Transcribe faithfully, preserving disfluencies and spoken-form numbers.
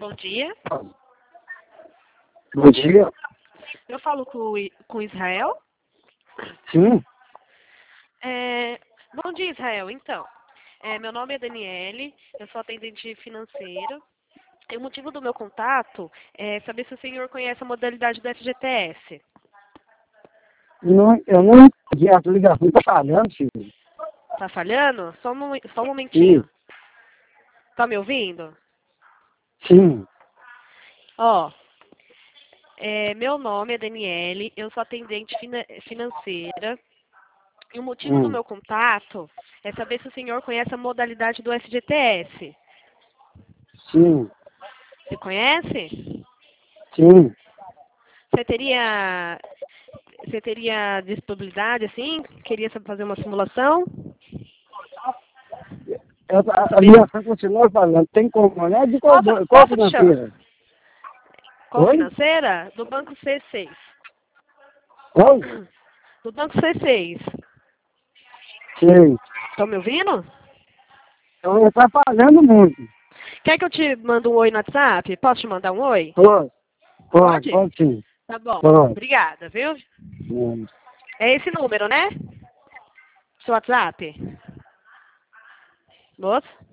Bom dia. Bom dia. Eu falo com, o I- com Israel. Sim. É, bom dia, Israel. Então, é, meu nome é Daniele, eu sou atendente financeiro. E o motivo do meu contato é saber se o senhor conhece a modalidade do F G T S. Não, eu não entendi a ligação. Tá falhando, filho. Tá falhando? Só um, momen- só um Sim. momentinho. Tá me ouvindo? Sim. Ó, é, meu nome é Daniele, eu sou atendente fina- financeira. E o motivo do Hum. meu contato é saber se o senhor conhece a modalidade do F G T S. Sim. Você conhece? Sim. Você teria, você teria disponibilidade, assim? Queria sa- fazer uma simulação? Eu, Pra a, a saber ligação continua falando. Tem como, né? De qual, Posso, ban- qual posso te chamar? financeira? Qual Oi? financeira? Do Banco C seis. Oi? Do Banco C seis. Sim. Estão me ouvindo? Então, tá falhando muito. Quer que eu te mande um oi no WhatsApp? Posso te mandar um oi? Pode. Pode, Pode? pode sim. Tá bom. Pode. Obrigada, viu? Hum. É esse número, né? Seu WhatsApp? Moço?